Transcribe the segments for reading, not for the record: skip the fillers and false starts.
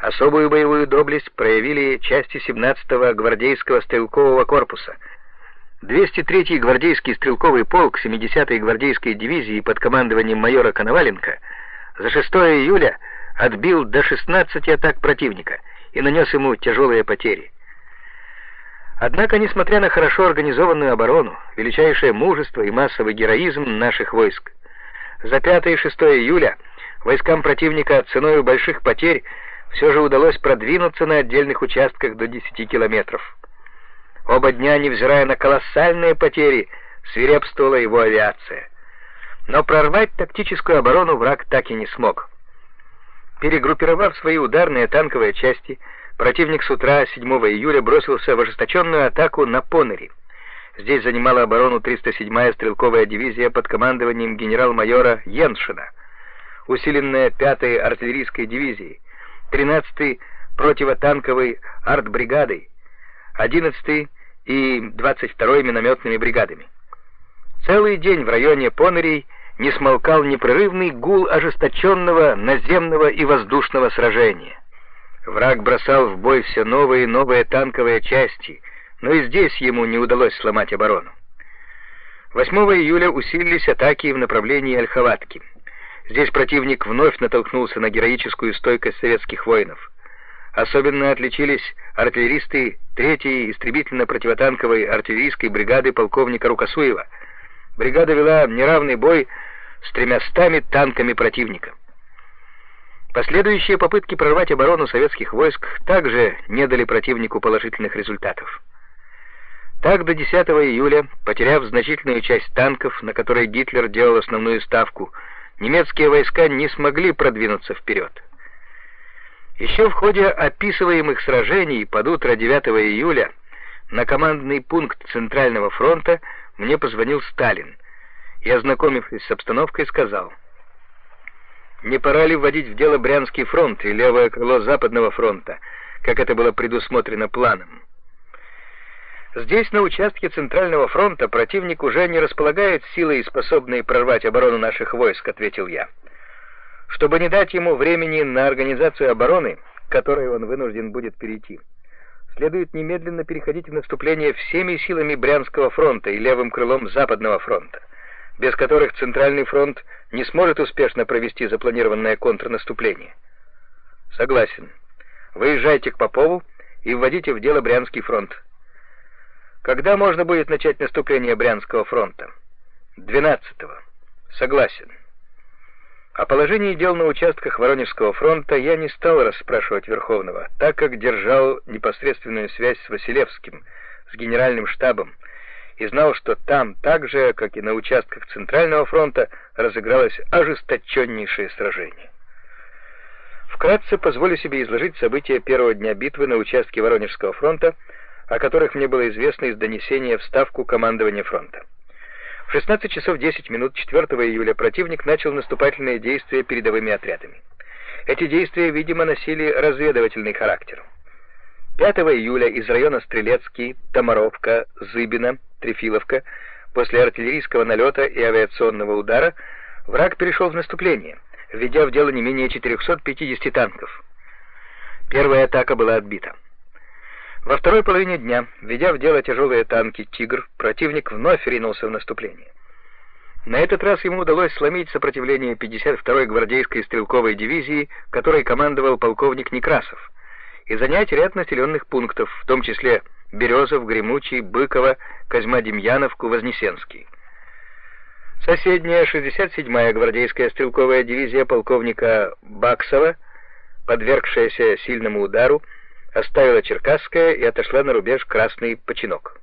Особую боевую доблесть проявили части 17-го гвардейского стрелкового корпуса. 203-й гвардейский стрелковый полк 70-й гвардейской дивизии под командованием майора Коноваленко за 6 июля отбил до 16 атак противника и нанес ему тяжелые потери. Однако, несмотря на хорошо организованную оборону, величайшее мужество и массовый героизм наших войск, за 5 и 6 июля войскам противника ценой больших потерь все же удалось продвинуться на отдельных участках до 10 километров. Оба дня, невзирая на колоссальные потери, свирепствовала его авиация. Но прорвать тактическую оборону враг так и не смог. Перегруппировав свои ударные танковые части, противник с утра 7 июля бросился в ожесточенную атаку на Понери. Здесь занимала оборону 307-я стрелковая дивизия под командованием генерал-майора Йеншина, усиленная 5-й артиллерийской дивизией, 13-й противотанковой артбригадой, 11-й и 22-й минометными бригадами. Целый день в районе Понерей не смолкал непрерывный гул ожесточенного наземного и воздушного сражения. Враг бросал в бой все новые и новые танковые части, но и здесь ему не удалось сломать оборону. 8 июля усилились атаки в направлении Ольховатки. Здесь противник вновь натолкнулся на героическую стойкость советских воинов. Особенно отличились артиллеристы 3-й истребительно-противотанковой артиллерийской бригады полковника Рукосуева. Бригада вела неравный бой с 300 танками противника. Последующие попытки прорвать оборону советских войск также не дали противнику положительных результатов. Так, до 10 июля, потеряв значительную часть танков, на которые Гитлер делал основную ставку, немецкие войска не смогли продвинуться вперед. Еще в ходе описываемых сражений под утро 9 июля на командный пункт Центрального фронта мне позвонил Сталин и, ознакомившись с обстановкой, сказал: «Не пора ли вводить в дело Брянский фронт и левое крыло Западного фронта, как это было предусмотрено планом?» Здесь, на участке Центрального фронта, противник уже не располагает силой, способной прорвать оборону наших войск, ответил я. Чтобы не дать ему времени на организацию обороны, к которой он вынужден будет перейти, следует немедленно переходить в наступление всеми силами Брянского фронта и левым крылом Западного фронта, без которых Центральный фронт не сможет успешно провести запланированное контрнаступление. Согласен. Выезжайте к Попову и вводите в дело Брянский фронт. Когда можно будет начать наступление Брянского фронта? 12-го. Согласен. О положении дел на участках Воронежского фронта я не стал расспрашивать Верховного, так как держал непосредственную связь с Василевским, с генеральным штабом, и знал, что там, так же, как и на участках Центрального фронта, разыгралось ожесточеннейшее сражение. Вкратце позволю себе изложить события первого дня битвы на участке Воронежского фронта, о которых мне было известно из донесения в Ставку командования фронта. В 16 часов 10 минут 4 июля противник начал наступательные действия передовыми отрядами. Эти действия, видимо, носили разведывательный характер. 5 июля из района Стрелецкий, Томаровка, Зыбино, Трефиловка, после артиллерийского налета и авиационного удара, враг перешел в наступление, введя в дело не менее 450 танков. Первая атака была отбита. Во второй половине дня, введя в дело тяжелые танки «Тигр», противник вновь ринулся в наступление. На этот раз ему удалось сломить сопротивление 52-й гвардейской стрелковой дивизии, которой командовал полковник Некрасов, и занять ряд населенных пунктов, в том числе Березов, Гремучий, Быково, Козьма-Демьяновку, Вознесенский. Соседняя 67-я гвардейская стрелковая дивизия полковника Баксова, подвергшаяся сильному удару, оставила Черкасское и отошла на рубеж Красный Починок.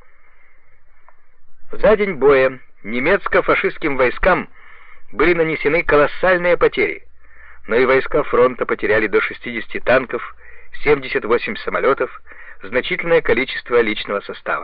За день боя немецко-фашистским войскам были нанесены колоссальные потери, но и войска фронта потеряли до 60 танков, 78 самолетов, значительное количество личного состава.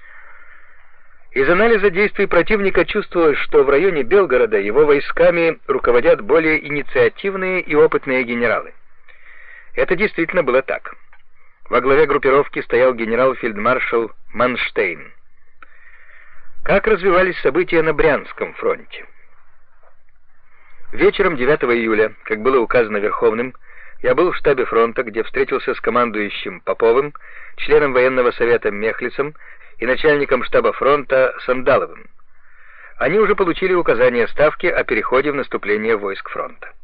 Из анализа действий противника чувствовалось, что в районе Белгорода его войсками руководят более инициативные и опытные генералы. Это действительно было так. Во главе группировки стоял генерал-фельдмаршал Манштейн. Как развивались события на Брянском фронте? Вечером 9 июля, как было указано Верховным, Я был в штабе фронта, где встретился с командующим Поповым, членом военного совета Мехлисом и начальником штаба фронта Сандаловым. Они уже получили указание Ставки о переходе в наступление войск фронта.